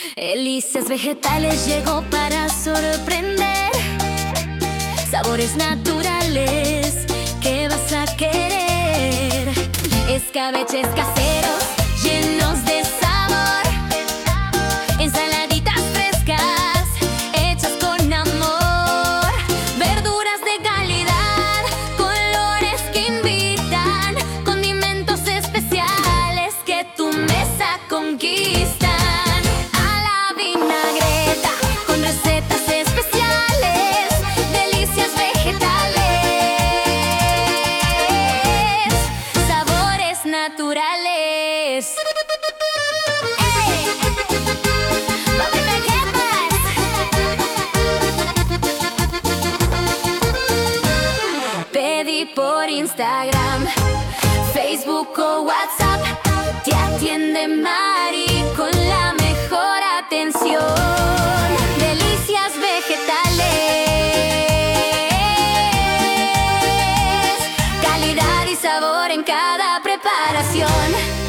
Delicias vegetales llegó para sorprender. Sabores naturales que vas a querer. Escabeches caseros llenos de sabor. Ensaladitas frescas hechas con amor. Verduras de calidad, colores que invitan. Condimentos especiales que tu mesa conquistan. A la vinagreta con recetas especiales. Delicias vegetales, sabores naturales. Pedí por Instagram, Facebook o WhatsApp. Te atiende Mari con la mejor atención. Delicias vegetales, calidad y sabor en cada preparación.